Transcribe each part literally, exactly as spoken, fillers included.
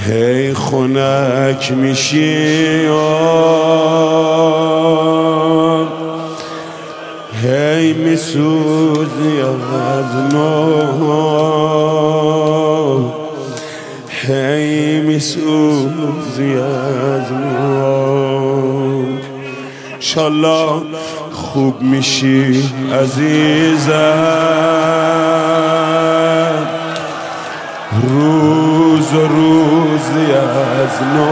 هی خنک میشی هی میسوزی از نو هی میسوزی از نو انشالله خوب میشی عزیزم روز و روزی از نو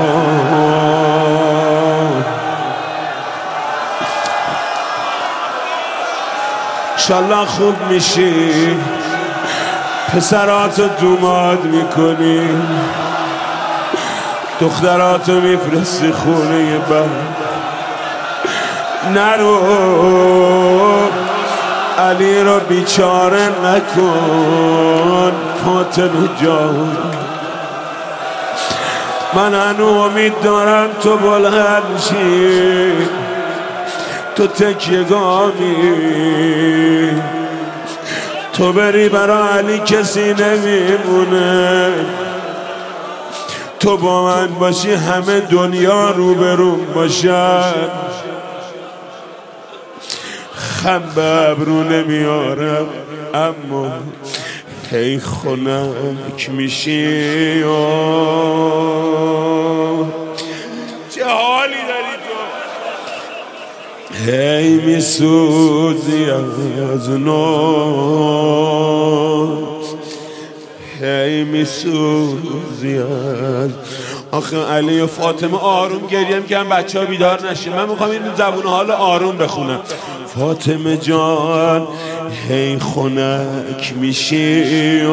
انشالله خوب میشی پسراتو دوماد میکنی دختراتو میفرستی خونه بر نرو علی رو بیچاره نکن فاطمه جان من هنو امید دارم تو بلند شی تو تکیه‌گامی تو بری برا علی کسی نمیمونه تو با من باشی همه دنیا روبروم باشن خم به ابرو نمیارم اما هی خنک میشی چه حالی داری تو هی میسوزی از نو هی میسوزی از آخه علی و فاطمه آروم گریه میکنن بچه ها بیدار نشین من میخوام این زبون حال آروم بخونم فاطمه جان هی خنک میشی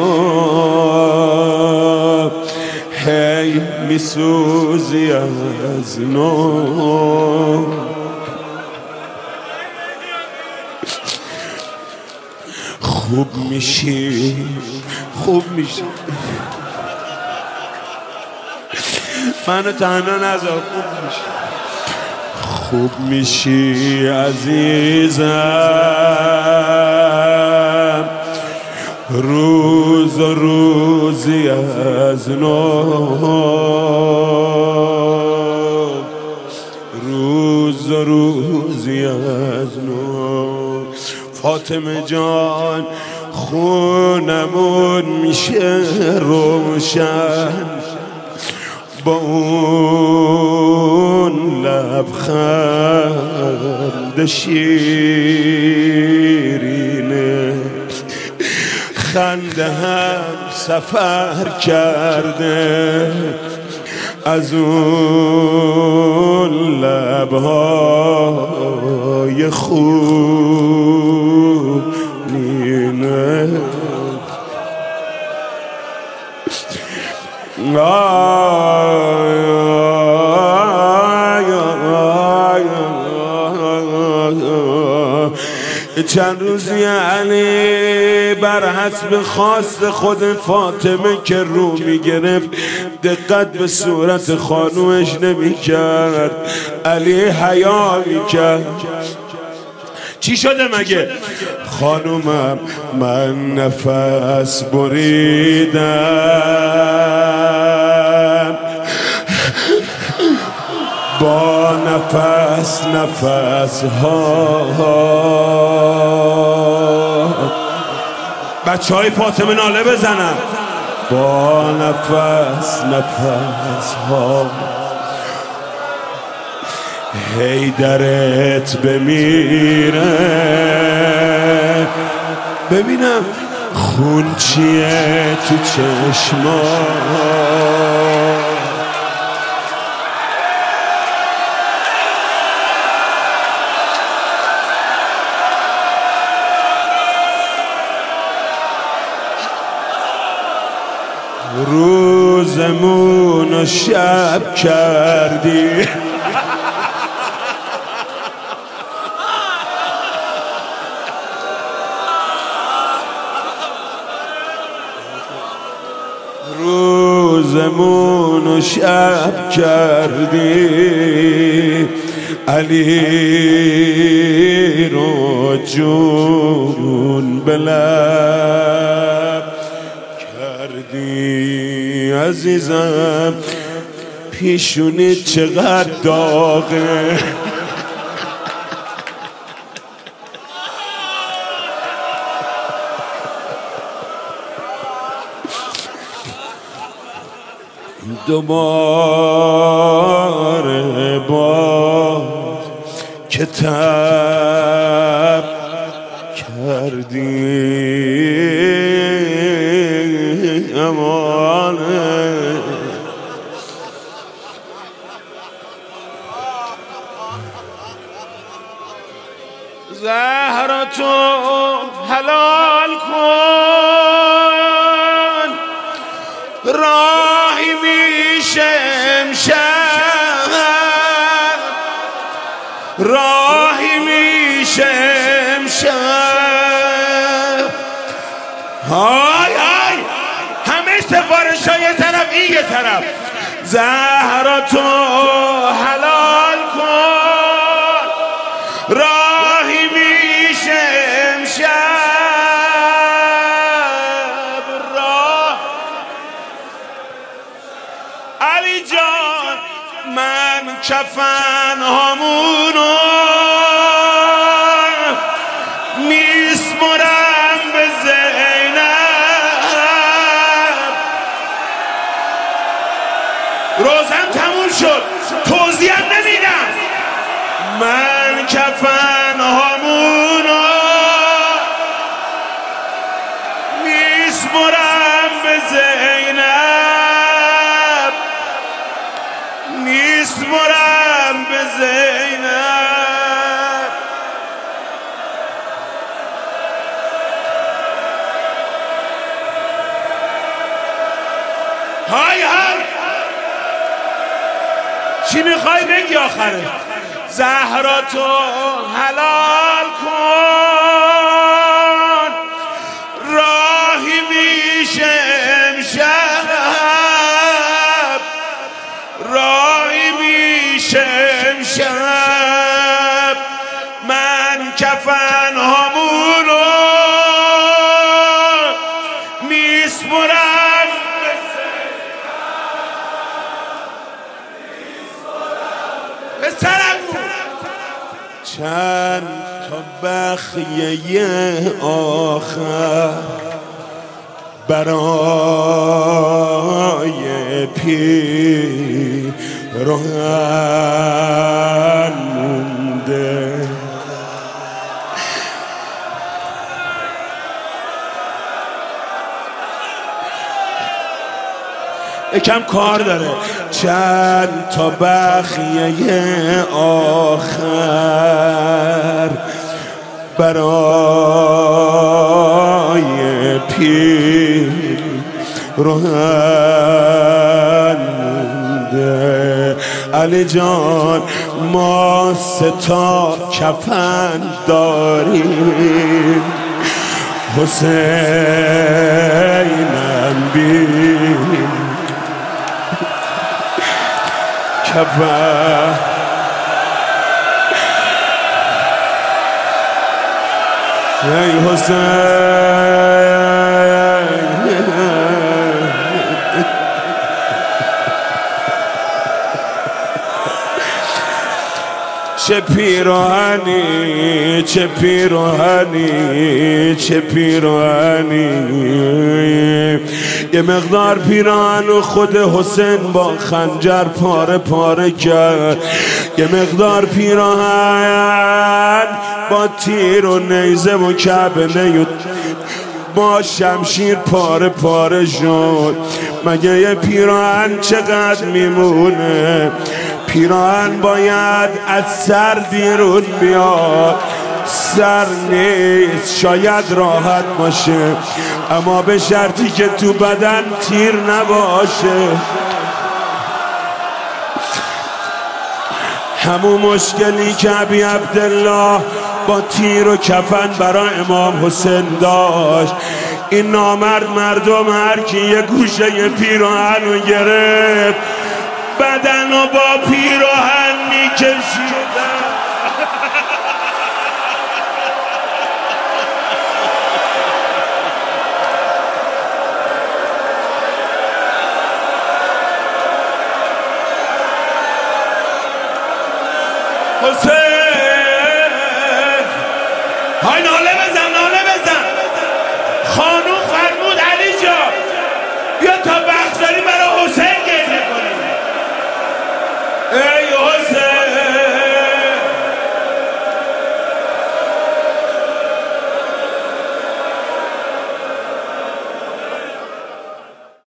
هی میسوزی از نو خوب میشی خوب میشی منو تنها نذار خوب میشی خوب میشی عزیزم روز و روزی از نو روز و روزی از نو فاطمه جان خونمون میشه روشن با اون لبخند شیرینه خنده هم سفر کرده از اون لبهای خونینه چند روزی علی بر حسب خواست خود فاطمه که رو میگرفت دقت به صورت خانومش نمی کرد علی حیا میکرد چی شده مگه؟ خانومم من نفس بریدم با نفس نفس ها بچه های فاطمه ناله بزنن با نفس نفس ها هی درت بمیره ببینم خون چیه تو چشما روزمون و شب کردی روزمون و شب کردی علی رو جون بلب کردی عزیزم پیشونی چقدر داغه. دوباره باز که تب کردی امانه زهرا تو حلال کن راهی میشه امشب راهی میشه امشب های های همه سفارش های یه طرف این یه طرف زهرا تو حلال کن راهی میشه امشب راه علی جان من کفن هامونو میسپرم به زینب روزم تموم شد توضیح نمیدم من کفن هامونو میسپرم به زینب میسپرم به زینب های های چی میخوای بگی آخره زهرا تو حلال کن راهی میشه امشب راهی میشه امشب من کفن هامونو میسپرم به سرم چند تا بخیه آخر برای پیراهن مونده یکم کار داره چند تا بخیه آخر برای پیراهن مونده علی جان ما سه تا کفن داریم حسینم بین کفن ای حسین چه پیراهنی چه پیراهنی چه پیراهنی یه مقدار پیراهن خود حسین با خنجر پاره پاره کرد یه مقدار پیراهن با تیر و نیزه و کبنه با شمشیر پاره پاره شد مگه یه پیراهن چقدر میمونه پیراهن باید از سر بیرون بیاد سر نیست شاید راحت باشه اما به شرطی که تو بدن تیر نباشه همون مشکلی که ابی عبدالله با تیر و کفن برای امام حسین داشت این نامرد مردم هر کی یه گوشه یه پیراهن رو گرفت بدن رو با پیراهن میکشیدن حسین های ناله